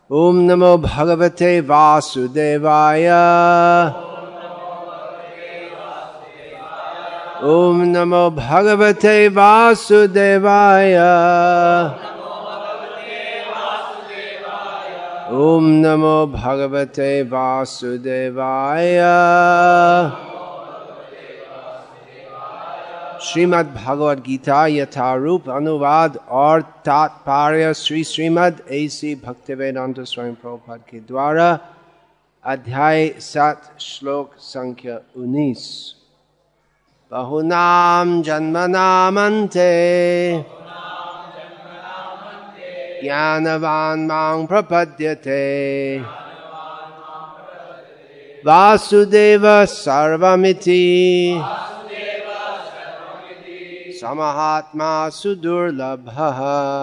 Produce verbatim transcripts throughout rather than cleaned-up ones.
ओम नमो भगवते वासुदेवाय। ओम नमो भगवते वासुदेवाय। ओम नमो भगवते वासुदेवाय। श्रीमद् भागवत गीता यथारूप अनुवाद और तात्पर्य श्री श्रीमद् ऐसी भक्तिवेदांत स्वामी प्रभुपाद के द्वारा। अध्याय सात श्लोक संख्या उन्नीस। बहुनाम जन्मनामन्ते ज्ञानवान् मां प्रपद्यते वासुदेव सर्वमिति समहात्मा सुदुर्लभः।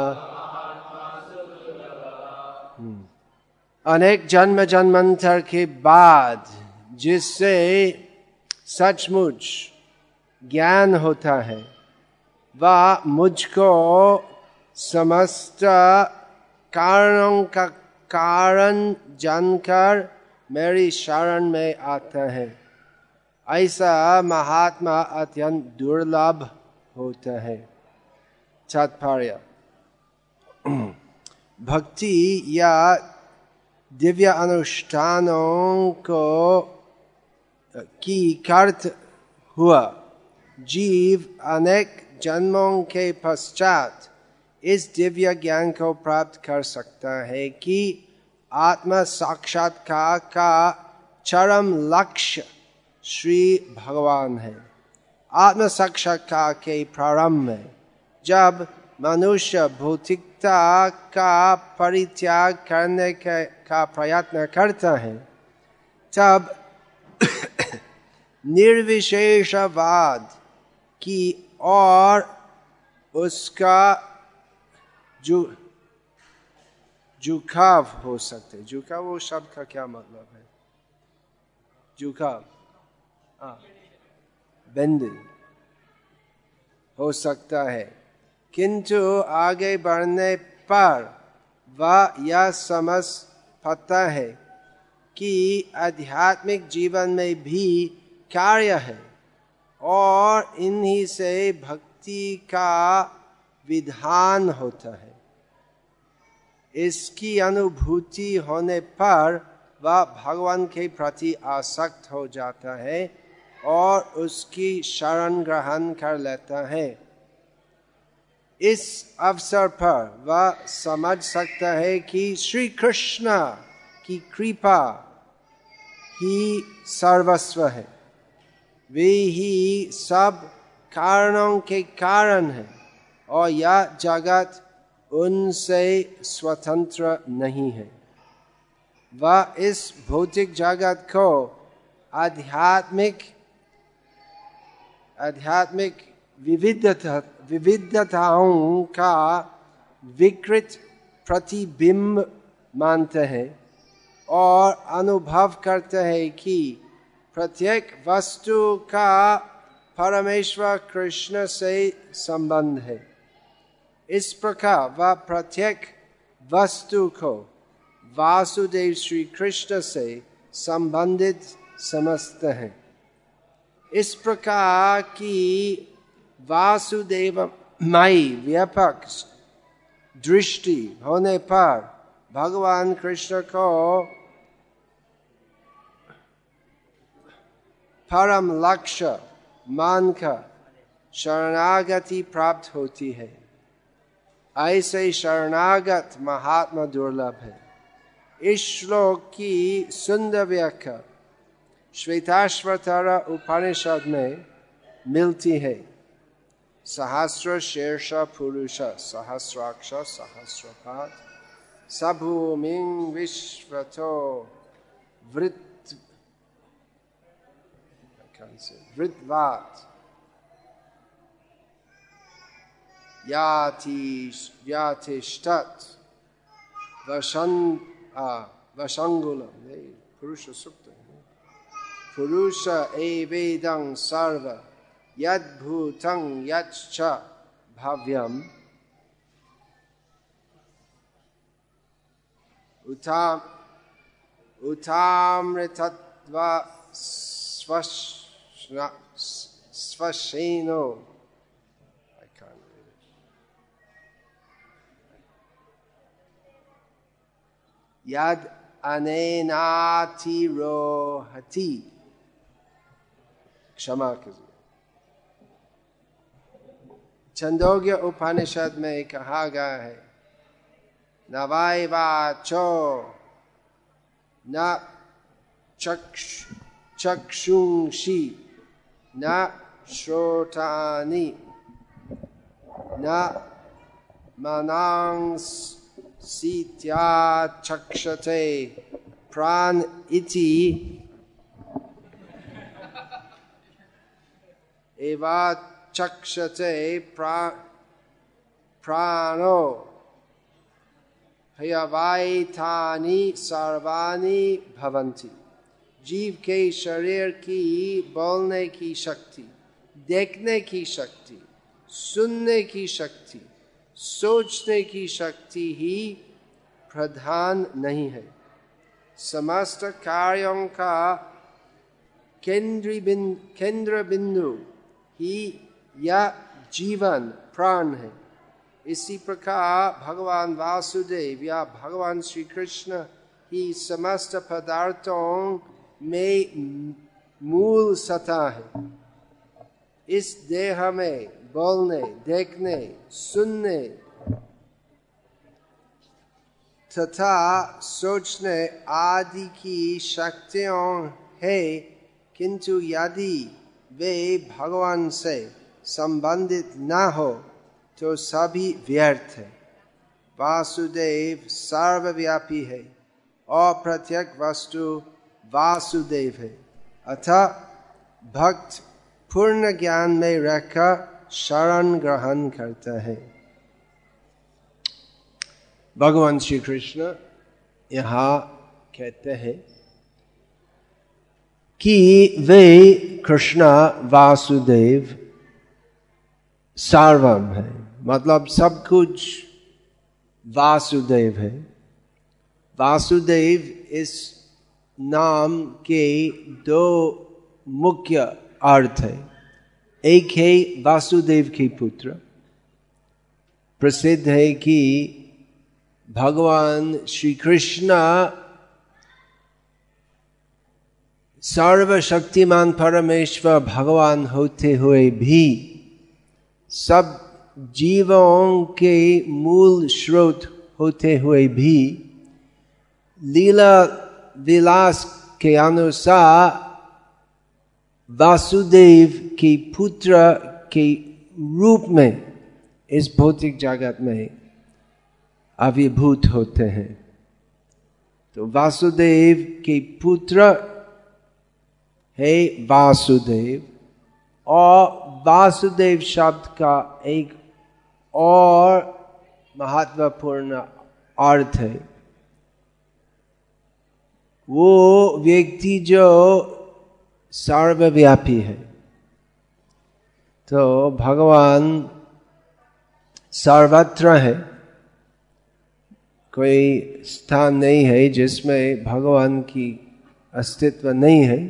अनेक जन्म जन्मांतर के बाद जिससे सचमुच ज्ञान होता है वह मुझको समस्त कारणों का कारण जानकर मेरी शरण में आता है। ऐसा महात्मा अत्यंत दुर्लभ होता है। तात्पर्य: भक्ति या दिव्य अनुष्ठानों को की करत हुआ जीव अनेक जन्मों के पश्चात इस दिव्य ज्ञान को प्राप्त कर सकता है कि आत्म साक्षात्कार का चरम लक्ष्य श्री भगवान है। आत्म साक्षात्कार के प्रारंभ में जब मनुष्य भौतिकता का परित्याग करने के का प्रयत्न करता है तब निर्विशेषवाद की और उसका जो झुकाव हो सकते। झुकाव वो शब्द का क्या मतलब है? झुकाव हाँ बेंडिंग हो सकता है, किंतु आगे बढ़ने पर वह यह समझ पाता है कि आध्यात्मिक जीवन में भी कार्य है और इन्हीं से भक्ति का विधान होता है। इसकी अनुभूति होने पर वह भगवान के प्रति आसक्त हो जाता है और उसकी शरण ग्रहण कर लेता है। इस अवसर पर वह समझ सकता है कि श्री कृष्ण की कृपा ही सर्वस्व है। वे ही सब कारणों के कारण है और यह जगत उनसे स्वतंत्र नहीं है। वह इस भौतिक जगत को आध्यात्मिक आध्यात्मिक विविधता विविधताओं का विकृत प्रतिबिंब मानते हैं और अनुभव करते हैं कि प्रत्येक वस्तु का परमेश्वर कृष्ण से संबंध है। इस प्रकार वह प्रत्येक वस्तु को वासुदेव श्री कृष्ण से संबंधित समझते हैं। इस प्रकार की वासुदेवमयी व्यापक दृष्टि होने पर भगवान कृष्ण को परम लक्ष्य मानकर शरणागति प्राप्त होती है। ऐसे शरणागत महात्मा दुर्लभ है। इस श्लोक की सुंदर व्याख्या श्वेताश्वतर उपनिषद में मिलती है। सहस्र शीर्ष पुरुष सहस्राक्ष सहस्रपाद सभूमिं विश्वतो वृत् वृत्वात् याति यातिष्ठत् वशन वशंगुलम पुरुष सुक्त पुरुष एवेदं सर्व यद्भूतं यच्च भव्यम उता उतामृतत्वा स्वश्न स्वशेनो यद अनेनातिरोहति। क्षमा कीजिए। छंदोग्य उपनिषद में कहा गया है नवाय वाचो न चक्ष चक्षुंषि न श्रोतानि न मनांसीत्याचक्षते प्राण इति एवा चक्षते प्रा प्राणो ह्यवायतानि सर्वाणि भवन्ति। जीव के शरीर की बोलने की शक्ति, देखने की शक्ति, सुनने की शक्ति, सोचने की शक्ति ही प्रधान नहीं है। समस्त कार्यों का केंद्र बिंदु केंद्र बिंदु ही यह जीवन प्राण है। इसी प्रकार भगवान वासुदेव या भगवान श्री कृष्ण ही समस्त पदार्थों में मूल सत्ता है। इस देह में बोलने, देखने, सुनने तथा सोचने आदि की शक्तियां है, किंतु यदि वे भगवान से संबंधित न हो तो सभी व्यर्थ है। वासुदेव सर्वव्यापी है और प्रत्येक वस्तु वासुदेव है। अतः भक्त पूर्ण ज्ञान में रहकर शरण ग्रहण करता है। भगवान श्री कृष्ण यहाँ कहते हैं कि वे कृष्ण वासुदेव सार्वम है, मतलब सब कुछ वासुदेव है। वासुदेव इस नाम के दो मुख्य अर्थ है। एक है वासुदेव के पुत्र। प्रसिद्ध है कि भगवान श्री कृष्ण सर्वशक्तिमान परमेश्वर भगवान होते हुए भी सब जीवों के मूल स्रोत होते हुए भी लीला विलास के अनुसार वासुदेव के पुत्र के रूप में इस भौतिक जगत में आविर्भूत होते हैं। तो वासुदेव के पुत्र है वासुदेव, और वासुदेव शब्द का एक और महत्वपूर्ण अर्थ है वो व्यक्ति जो सर्वव्यापी है। तो भगवान सर्वत्र है, कोई स्थान नहीं है जिसमें भगवान की अस्तित्व नहीं है।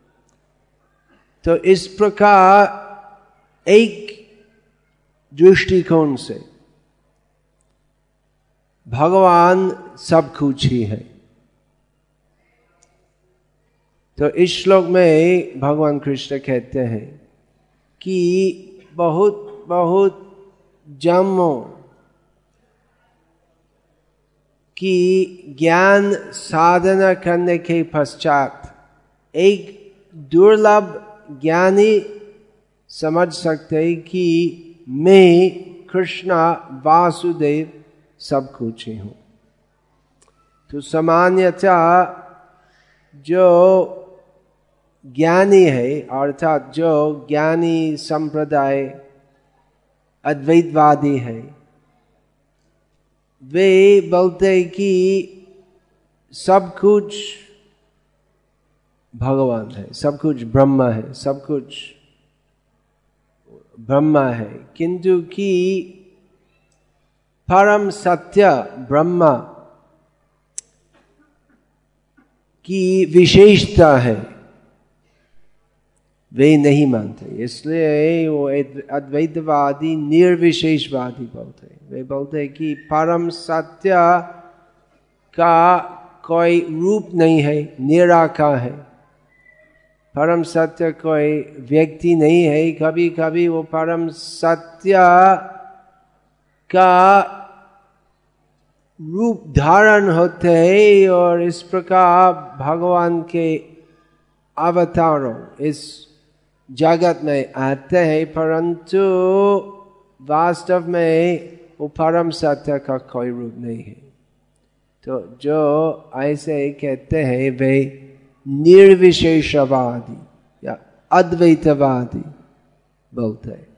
तो इस प्रकार एक दृष्टिकोण से भगवान सब कुछ ही है। तो इस श्लोक में भगवान कृष्ण कहते हैं कि बहुत बहुत जन्मों की ज्ञान साधना करने के पश्चात एक दुर्लभ ज्ञानी समझ सकते हैं कि मैं कृष्ण वासुदेव सब कुछ ही हूँ। तो सामान्यतः जो ज्ञानी है, अर्थात जो ज्ञानी संप्रदाय अद्वैतवादी है, वे बोलते कि सब कुछ भगवान है, सब कुछ ब्रह्मा है, सब कुछ ब्रह्मा है, किंतु कि परम सत्य ब्रह्मा की विशेषता है वे नहीं मानते, इसलिए वो अद्वैतवादी निर्विशेषवादी बोलते हैं। वे बोलते हैं कि परम सत्य का कोई रूप नहीं है, निराकार है। परम सत्य कोई व्यक्ति नहीं है, कभी कभी वो परम सत्य का रूप धारण होते हैं और इस प्रकार भगवान के अवतारों इस जगत में आते हैं, परंतु वास्तव में वो परम सत्य का कोई रूप नहीं है। तो जो ऐसे कहते हैं वे निर्विशेषवादी या अद्वैतवादी बोलते हैं।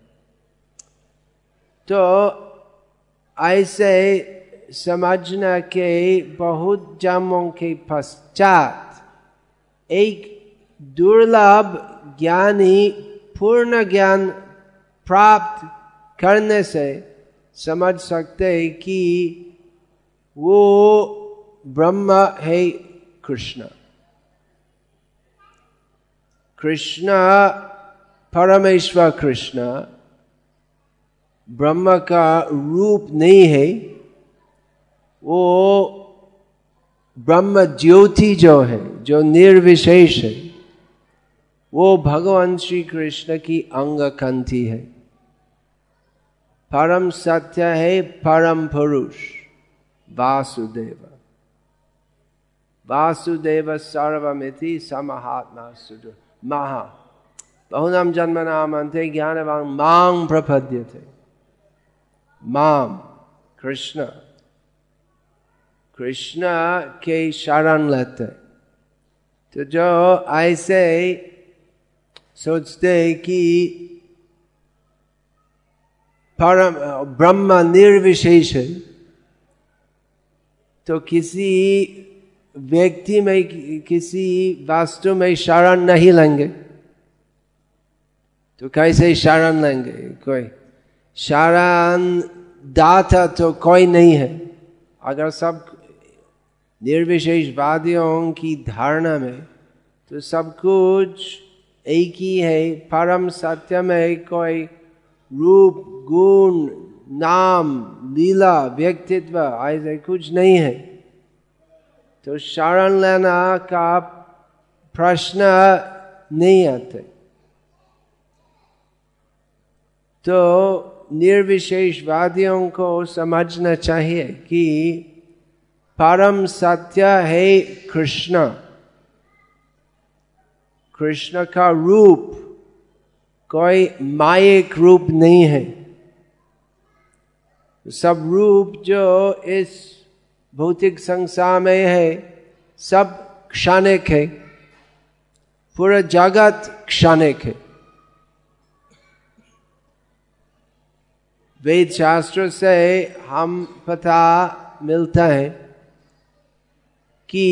तो ऐसे समझना के बहुत जन्मों के पश्चात एक दुर्लभ ज्ञानी पूर्ण ज्ञान प्राप्त करने से समझ सकते हैं कि वो ब्रह्म है कृष्ण। कृष्ण परमेश्वर कृष्ण ब्रह्म का रूप नहीं है, वो ब्रह्म ज्योति जो है, जो निर्विशेष है, वो भगवान श्री कृष्ण की अंग कंठी है। परम सत्य है परम पुरुष वासुदेव। वासुदेव सर्वमिति समहात्मा सुदुर महा बहुनाम जन्मनाम अन्ते ज्ञानवान मां प्रपद्यते। माम कृष्ण, कृष्ण के शरण लेते। तो जो ऐसे सोचते कि परम ब्रह्म निर्विशेष है, तो किसी व्यक्ति में किसी वस्तु में शरण नहीं लेंगे, तो कैसे शरण लेंगे? कोई शरण दाता तो कोई नहीं है। अगर सब निर्विशेषवादियों की धारणा में तो सब कुछ एक ही है, परम सत्य में कोई रूप गुण नाम लीला व्यक्तित्व ऐसे कुछ नहीं है, तो शरण लेना का प्रश्न नहीं आते। तो निर्विशेषवादियों को समझना चाहिए कि परम सत्य है कृष्ण। कृष्ण का रूप कोई मायिक रूप नहीं है। सब रूप जो इस भौतिक संसार में है सब क्षणिक है, पूरा जगत क्षणिक है। वेद शास्त्र से हम पता मिलता है कि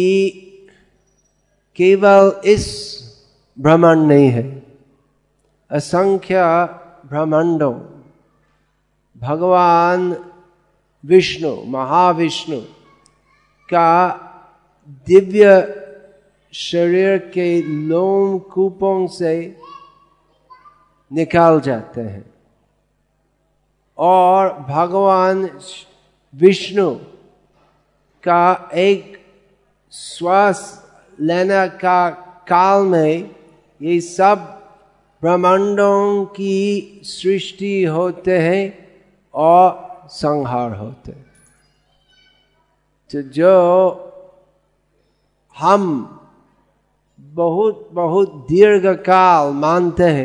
केवल इस ब्रह्मांड नहीं है, असंख्य ब्रह्मांडों भगवान विष्णु महाविष्णु का दिव्य शरीर के लोम कूपों से निकाल जाते हैं और भगवान विष्णु का एक श्वास लेने का काल में ये सब ब्रह्मांडों की सृष्टि होते हैं और संहार होते हैं। तो जो हम बहुत बहुत दीर्घ काल मानते हैं,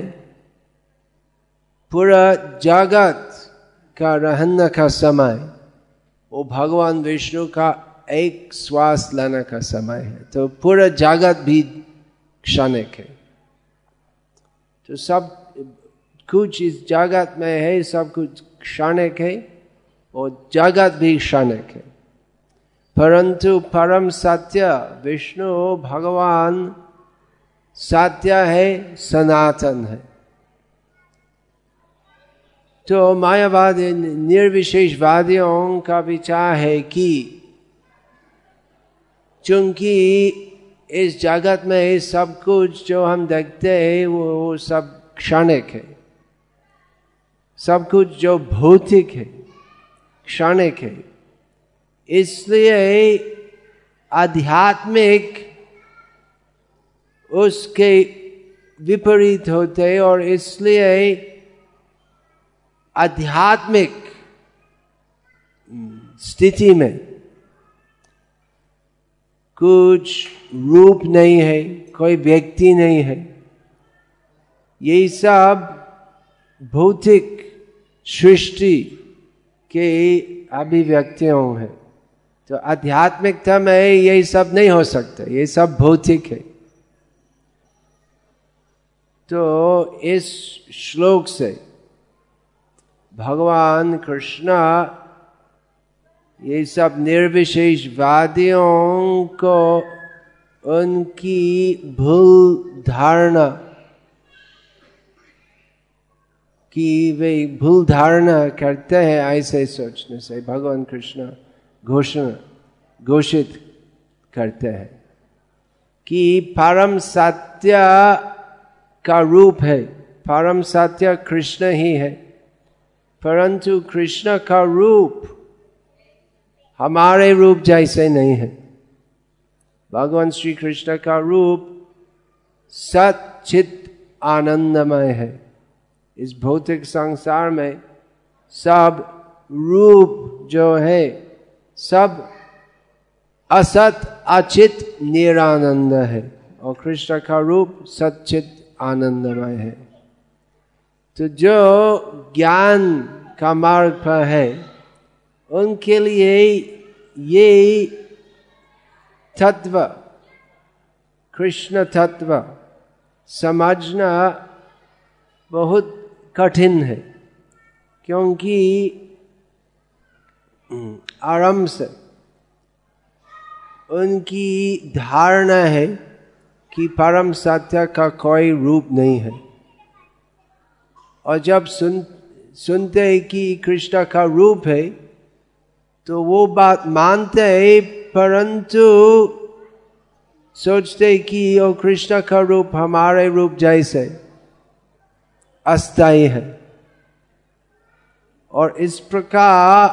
पूरा जगत का रहने का समय वो भगवान विष्णु का एक श्वास लेने का समय है। तो पूरा जगत भी क्षणिक है। तो सब कुछ इस जगत में है, सब कुछ क्षणिक है और जगत भी क्षणिक है। परंतु परम सत्य विष्णु भगवान सत्य है, सनातन है। तो मायावादी निर्विशेषवादियों का विचार है कि चूंकि इस जगत में सब कुछ जो हम देखते हैं वो, वो सब क्षणिक है, सब कुछ जो भौतिक है क्षणिक है। इसलिए आध्यात्मिक उसके विपरीत होते हैं और इसलिए आध्यात्मिक स्थिति में कुछ रूप नहीं है, कोई व्यक्ति नहीं है, यही सब भौतिक सृष्टि के अभिव्यक्तियों है। तो आध्यात्मिकता में यही सब नहीं हो सकता, ये सब भौतिक है। तो इस श्लोक से भगवान कृष्ण ये सब निर्विशेषवादियों को उनकी भूल धारणा कि वे भूल धारणा करते हैं, ऐसे सोचने से भगवान कृष्ण घोषणा घोषित करते हैं कि परम सत्य का रूप है, परम सत्य कृष्ण ही है, परंतु कृष्ण का रूप हमारे रूप जैसे नहीं है। भगवान श्री कृष्ण का रूप सच्चित आनंदमय है। इस भौतिक संसार में सब रूप जो है सब असत अचित निरानंद है और कृष्ण का रूप सच्चित आनंदमय है। तो जो ज्ञान का मार्ग पर है उनके लिए ये तत्व कृष्ण तत्व समझना बहुत कठिन है, क्योंकि आरंभ से उनकी धारणा है कि परम सत्य का कोई रूप नहीं है। और जब सुन सुनते हैं कि कृष्ण का रूप है तो वो बात मानते हैं, परंतु सोचते कि वो कृष्ण का रूप हमारे रूप जैसे अस्थायी है। और इस प्रकार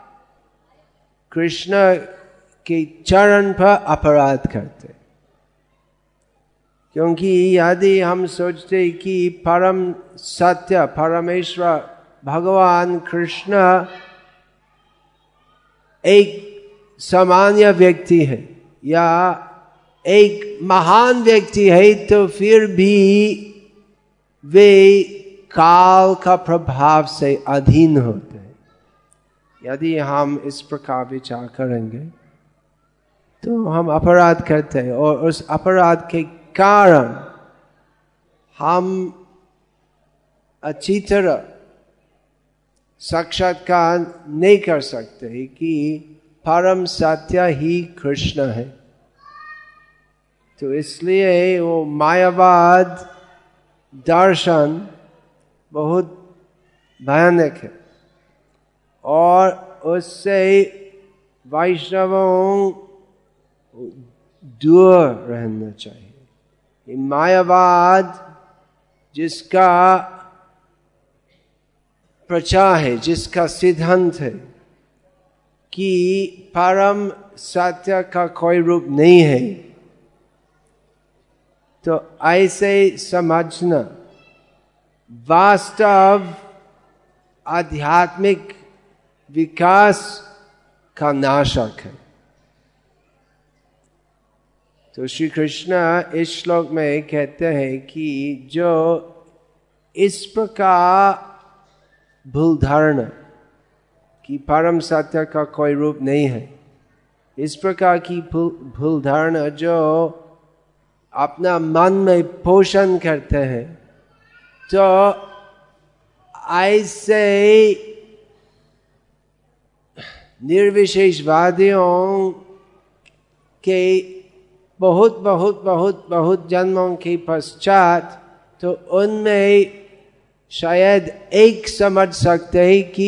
कृष्ण के चरण पर अपराध करते, क्योंकि यदि हम सोचते कि परम सत्य परमेश्वर भगवान कृष्ण एक सामान्य व्यक्ति है या एक महान व्यक्ति है, तो फिर भी वे काल का प्रभाव से अधीन होते हैं। यदि हम इस प्रकार विचार करेंगे तो हम अपराध करते हैं और उस अपराध के कारण हम अच्छी तरह साक्षात्कार नहीं कर सकते कि परम सत्य ही कृष्ण है। तो इसलिए वो मायावाद दर्शन बहुत भयानक है और उससे वैष्णवों दूर रहना चाहिए। ये मायावाद जिसका प्रचार है, जिसका सिद्धांत है कि परम सत्य का कोई रूप नहीं है, तो ऐसे समझना वास्तव आध्यात्मिक विकास का नाशक है। तो श्री कृष्ण इस श्लोक में कहते हैं कि जो इस प्रकार भूल धारणा कि परम सत्य का कोई रूप नहीं है, इस प्रकार की भूल धारणा जो अपना मन में पोषण करते हैं, तो ऐसे निर्विशेषवादियों के बहुत बहुत बहुत बहुत जन्मों के पश्चात तो उनमें शायद एक समझ सकते हैं कि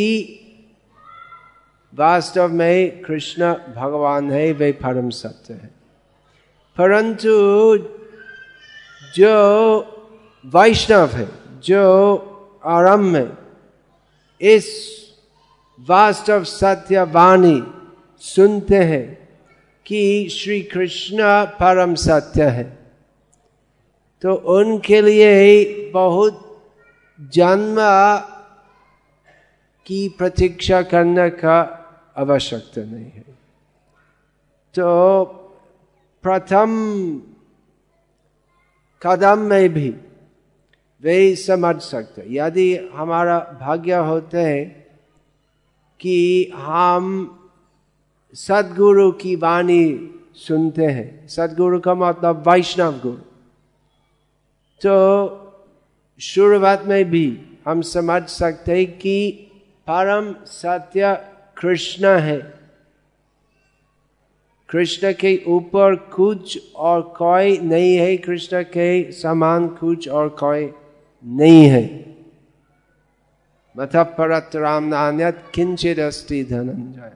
वास्तव में कृष्ण भगवान है, वे परम सत्य है। परंतु जो वैष्णव है, जो आरंभ में इस वास्तव सत्य वाणी सुनते हैं कि श्री कृष्ण परम सत्य है, तो उनके लिए बहुत जन्म की प्रतीक्षा करने का आवश्यकता नहीं है। तो प्रथम कदम में भी वे समझ सकते, यदि हमारा भाग्य होते है कि हम सद्गुरु की वाणी सुनते हैं, सद्गुरु का मतलब वैष्णव गुरु, तो शुरुआत में भी हम समझ सकते हैं कि परम सत्य कृष्ण है, कृष्ण के ऊपर कुछ और कोई नहीं है, कृष्ण के समान कुछ और कोई नहीं है। मतः परतराम नान्यत् किंचित् अस्ति धनंजय।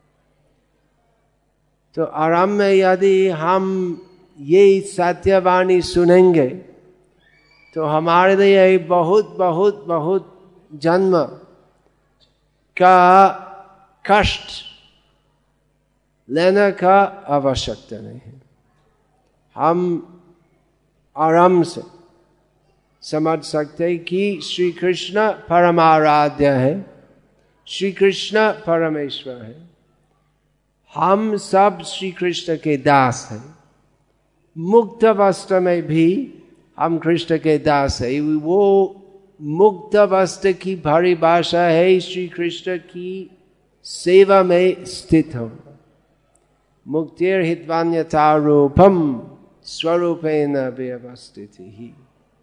तो आरंभ में यदि हम ये सत्यवाणी सुनेंगे तो हमारे लिए बहुत बहुत बहुत जन्म का कष्ट लेने का आवश्यकता नहीं है। हम आराम से समझ सकते हैं कि श्री कृष्ण परमाराध्य है, श्री कृष्ण परमेश्वर है, हम सब श्री कृष्ण के दास हैं। मुक्त अवस्था में भी हम कृष्ण के दास है। वो मुक्त अवस्था की परिभाषा है श्री कृष्ण की सेवा में स्थित हो। मुक्तिर हित्वान्यथा रूपम स्वरूपेण व्यवस्थिति ही।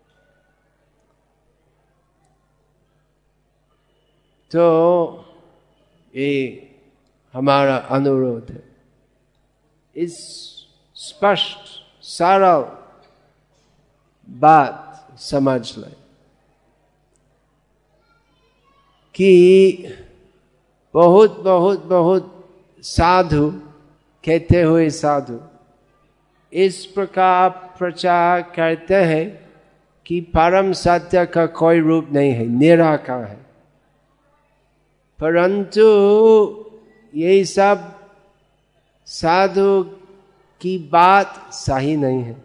तो ये हमारा अनुरोध है, इस स्पष्ट सरल बात समझ लें कि बहुत बहुत बहुत साधु कहते हुए साधु इस प्रकार प्रचार करते हैं कि परम सत्य का कोई रूप नहीं है, निराकार है। परंतु ये सब साधु की बात सही नहीं है।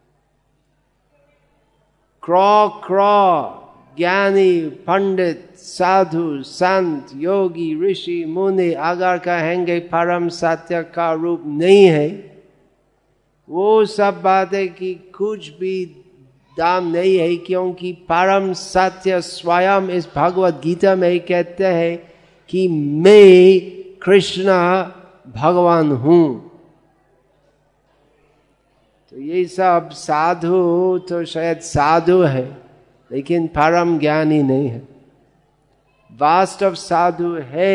क्रॉ क्रॉ ज्ञानी पंडित साधु संत योगी ऋषि मुनि अगर कहेंगे परम सत्य का रूप नहीं है, वो सब बातें कि कुछ भी दाम नहीं है, क्योंकि परम सत्य स्वयं इस भगवत गीता में कहते हैं कि मैं कृष्ण भगवान हूं। तो ये सब साधु तो शायद साधु है लेकिन परम ज्ञानी नहीं है। वास्तव साधु है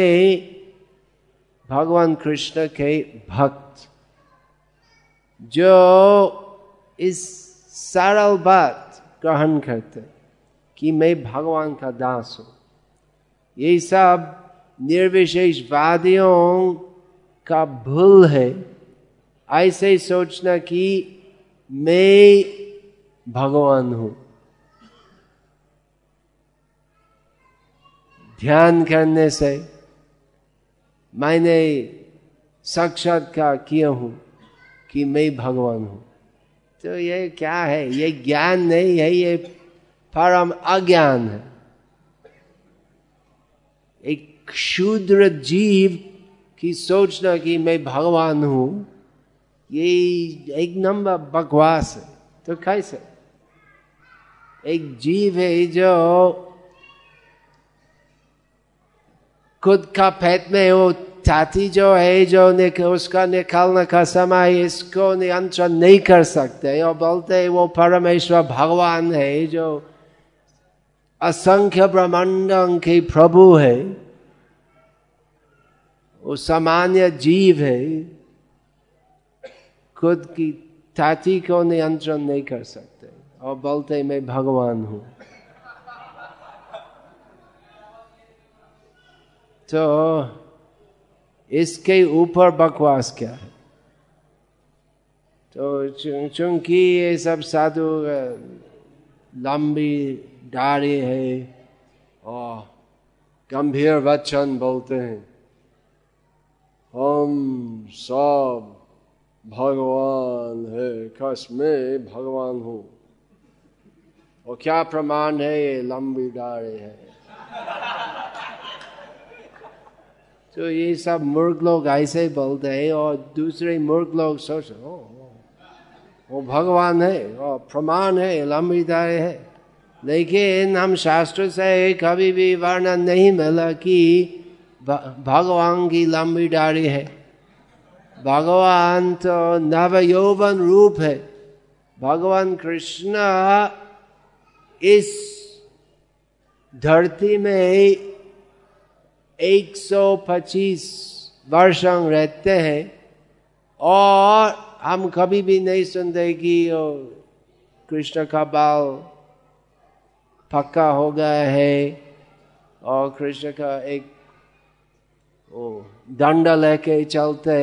भगवान कृष्ण के भक्त, जो इस सरल बात ग्रहण करते कि मैं भगवान का दास हूं। ये सब निर्विशेषवादियों का भूल है, ऐसे सोचना कि मैं भगवान हूं। ध्यान करने से मैंने साक्षात्कार किया हूं कि मैं भगवान हूं। तो ये क्या है? ये ज्ञान नहीं है, ये परम अज्ञान है। एक क्षुद्र जीव की सोचना कि मैं भगवान हूं, ये एक नंबर बकवास है। तो कैसे? एक जीव है जो खुद का पेट में वो छाती जो है, जो निक, उसका निकालने का समय इसको नियंत्रण नहीं कर सकते और बोलते हैं वो परमेश्वर भगवान है, जो असंख्य ब्रह्मांडों के प्रभु है। वो सामान्य जीव है, खुद की छाती को नियंत्रण नहीं कर सकते और बोलते हैं मैं भगवान हूं। तो इसके ऊपर बकवास क्या है? तो चूंकि ये सब साधु लंबी दाढ़ी है और गंभीर वचन बोलते हैं, हम सब भगवान है, कस में भगवान हूँ, और क्या प्रमाण है ये लंबी दाढ़ी है। तो ये सब मूर्ख लोग ऐसे बोलते हैं और दूसरे मूर्ख लोग सोचते ओ वो भगवान है और प्रमाण है, लंबी दाढ़ी है। लेकिन हम शास्त्र से कभी भी वर्णन नहीं मिला कि भगवान की लंबी दाढ़ी है। भगवान तो नव यौवन रूप है। भगवान कृष्ण इस धरती में एक सौ पच्चीस वर्ष रहते हैं और हम कभी भी नहीं सुनते कि कृष्ण का बाल पक्का हो गया है और कृष्ण का एक ओ डंडा लेके चलते,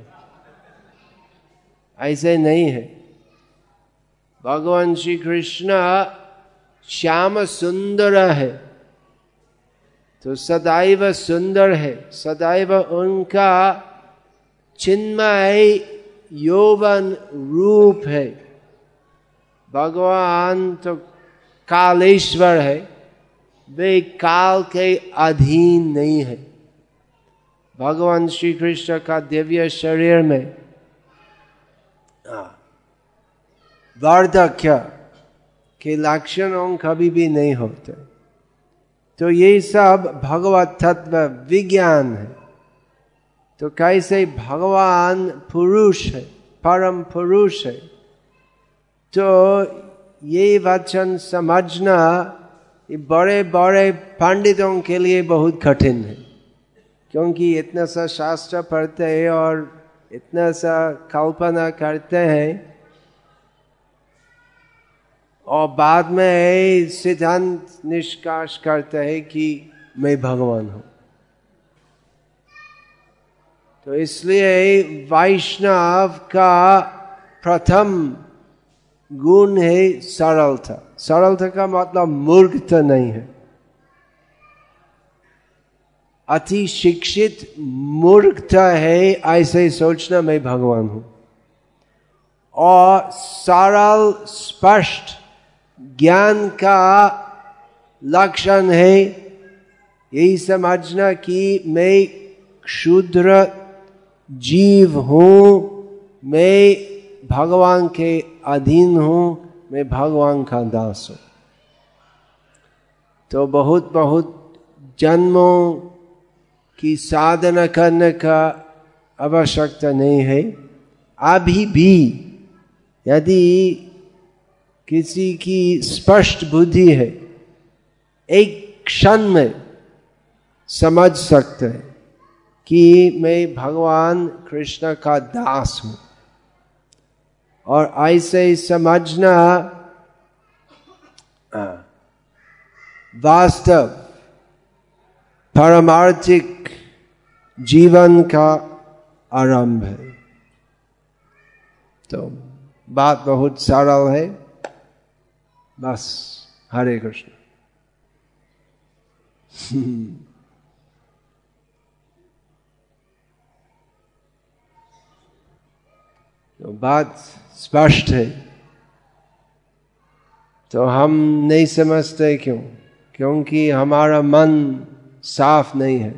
ऐसे नहीं है। भगवान श्री कृष्ण श्याम सुंदर है, तो सदैव सुंदर है, सदैव उनका चिन्मय यौवन रूप है। भगवान तो कालेश्वर है, वे काल के अधीन नहीं है। भगवान श्री कृष्ण का दिव्य शरीर में वार्धक्य के लक्षण कभी भी नहीं होते। तो ये सब भगवत तत्व विज्ञान है। तो कैसे भगवान पुरुष है, परम पुरुष है, तो ये वचन समझना ये बड़े बड़े पंडितों के लिए बहुत कठिन है, क्योंकि इतना सा शास्त्र पढ़ते हैं और इतना सा कल्पना करते हैं और बाद में सिद्धांत निष्कर्ष करते हैं कि मैं भगवान हूं। तो इसलिए वैष्णव का प्रथम गुण है सरलता। सरलता का मतलब मूर्खता नहीं है। अति शिक्षित मूर्खता है ऐसे सोचना मैं भगवान हूं, और सरल स्पष्ट ज्ञान का लक्षण है यही समझना कि मैं क्षुद्र जीव हूं, मैं भगवान के अधीन हूं, मैं भगवान का दास हूं। तो बहुत बहुत जन्मों की साधना करने का आवश्यकता नहीं है। अभी भी यदि किसी की स्पष्ट बुद्धि है, एक क्षण में समझ सकते हैं कि मैं भगवान कृष्ण का दास हूं। और ऐसे समझना वास्तव पारमार्थिक जीवन का आरंभ है। तो बात बहुत सरल है, बस हरे कृष्ण। तो बात स्पष्ट है, तो हम नहीं समझते क्यों? क्योंकि हमारा मन साफ नहीं है।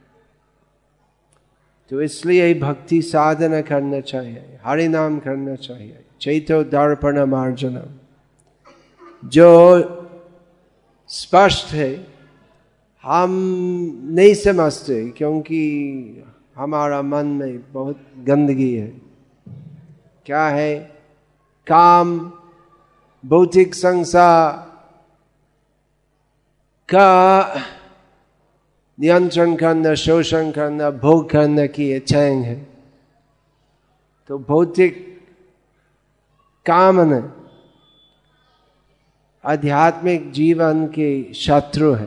तो इसलिए भक्ति साधना करना चाहिए, हरि नाम करना चाहिए। चैतो दर्पण मार्जनम, जो स्पष्ट है हम नहीं समझते, क्योंकि हमारा मन में बहुत गंदगी है। क्या है? काम, भौतिक संसार का नियंत्रण करना, शोषण करना, भोग करने की इच्छाएं है। तो भौतिक कामना आध्यात्मिक जीवन के शत्रु है।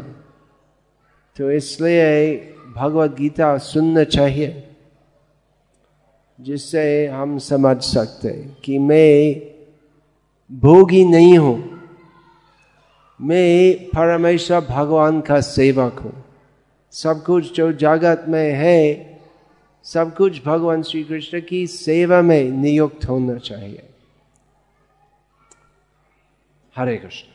तो इसलिए भगवत गीता सुनना चाहिए। जिससे हम समझ सकते कि मैं भोगी नहीं हूं, मैं परमेश्वर भगवान का सेवक हूं। सब कुछ जो जगत में है, सब कुछ भगवान श्री कृष्ण की सेवा में नियुक्त होना चाहिए। हरे Krishna.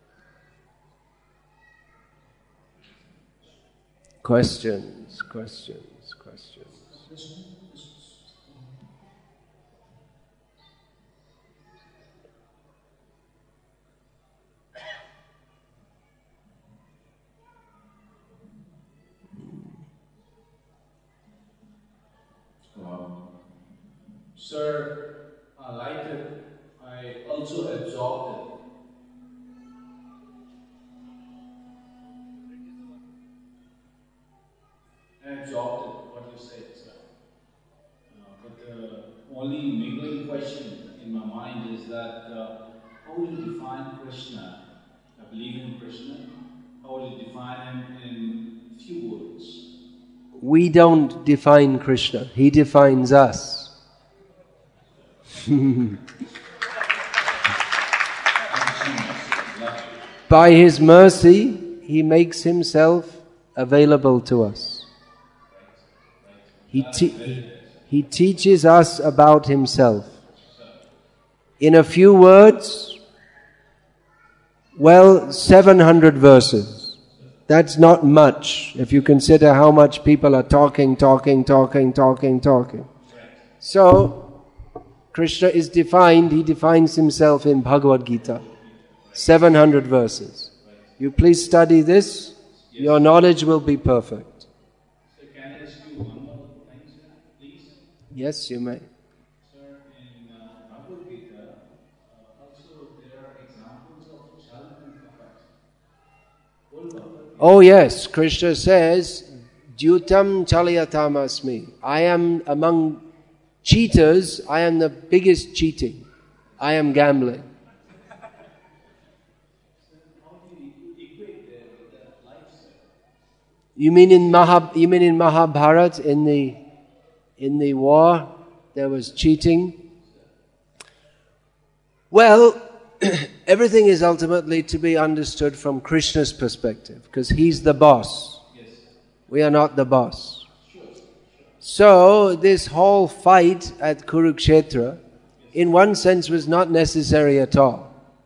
Questions, questions, questions. Um, sir, uh, like it, I also absorbed it. I absorbed it, what you said, sir. Uh, but the only niggling question in my mind is that uh, how will you define Krishna? I believe in Krishna. How will you define him in few words? We don't define Krishna, he defines us. By his mercy, he makes himself available to us. He, te- he teaches us about himself. In a few words, well, seven hundred verses. That's not much if you consider how much people are talking, talking, talking, talking, talking. So, Krishna is defined, he defines himself in Bhagavad Gita. seven hundred verses. You please study this, your knowledge will be perfect. So can I ask you one more thing, sir, please? Yes, you may. Sir, in uh, Bhagavad Gita, uh, also there are examples of Chalan and Kapat. Whole Bhagavad Gita. Oh yes, Krishna says, Dyutam Chalayatam Asmi. I am among cheaters, I am the biggest cheating. I am gambling. You mean in Maha, you mean in Mahabharata, in the in the war, there was cheating? Well, everything is ultimately to be understood from Krishna's perspective, because he's the boss. We are not the boss. So this whole fight at Kurukshetra, in one sense, was not necessary at all.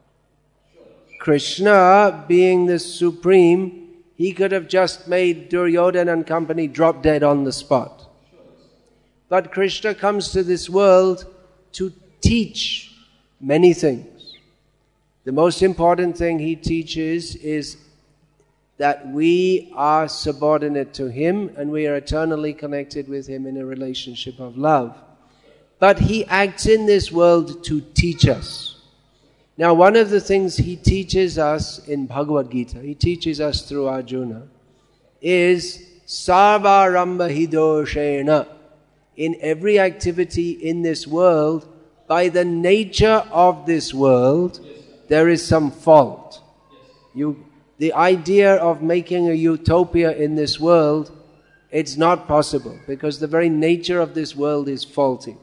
Krishna, being the supreme, he could have just made Duryodhana and company drop dead on the spot. But Krishna comes to this world to teach many things. The most important thing he teaches is that we are subordinate to him and we are eternally connected with him in a relationship of love. But he acts in this world to teach us. Now, one of the things he teaches us in Bhagavad Gita, he teaches us through Arjuna, is sarvarambha hidoshena. In every activity in this world, by the nature of this world, there is some fault. You, the idea of making a utopia in this world, it's not possible, because the very nature of this world is faulty.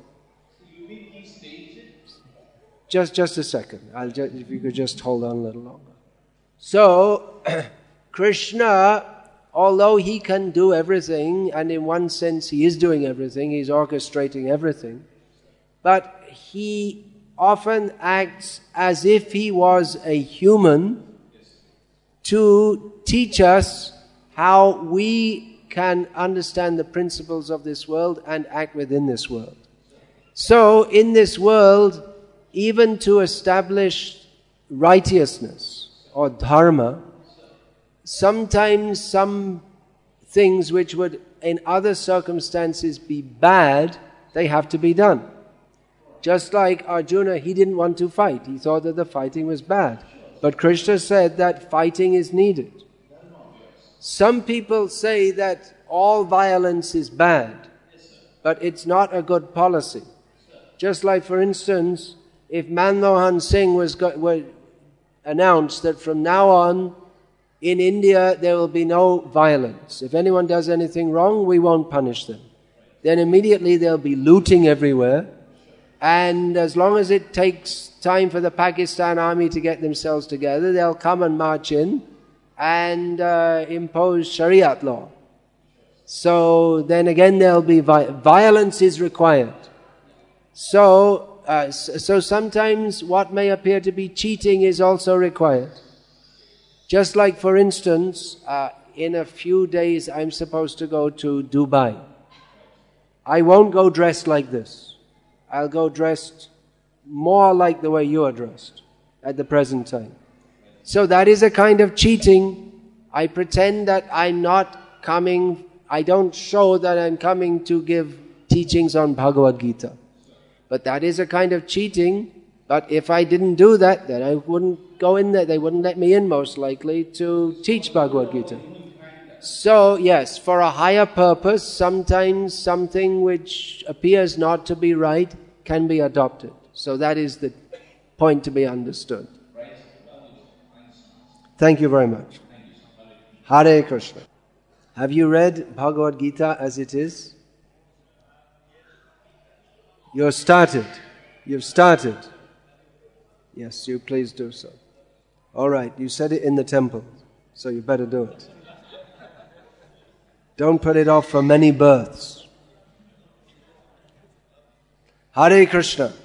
Just, just a second. I'll just, if you could just hold on a little longer. So, Krishna, although he can do everything, and in one sense he is doing everything, he's orchestrating everything, but he often acts as if he was a human to teach us how we can understand the principles of this world and act within this world. So, in this world, even to establish righteousness or dharma, sometimes some things which would in other circumstances be bad, they have to be done. Just like Arjuna, he didn't want to fight. He thought that the fighting was bad. But Krishna said that fighting is needed. Some people say that all violence is bad, but it's not a good policy. Just like, for instance, if Manmohan Singh was, got, was announced that from now on in India there will be no violence. If anyone does anything wrong, we won't punish them. then immediately they'll be looting everywhere. And as long as it takes time for the Pakistan army to get themselves together, they'll come and march in and uh, impose Shariat law. So then again there'll be vi- violence is required. So, uh, so sometimes what may appear to be cheating is also required. Just like, for instance, uh, in a few days I'm supposed to go to Dubai. I won't go dressed like this. I'll go dressed more like the way you are dressed at the present time. So that is a kind of cheating. I pretend that I'm not coming, I don't show that I'm coming to give teachings on Bhagavad Gita. But that is a kind of cheating. But if I didn't do that, then I wouldn't go in there. They wouldn't let me in, most likely, to teach Bhagavad Gita. So, yes, for a higher purpose, sometimes something which appears not to be right can be adopted. So that is the point to be understood. Thank you very much. Hare Krishna. Have you read Bhagavad Gita as it is? You've started. You've started. Yes, you please do so. All right, you said it in the temple, so you better do it. Don't put it off for many births. Hare Krishna.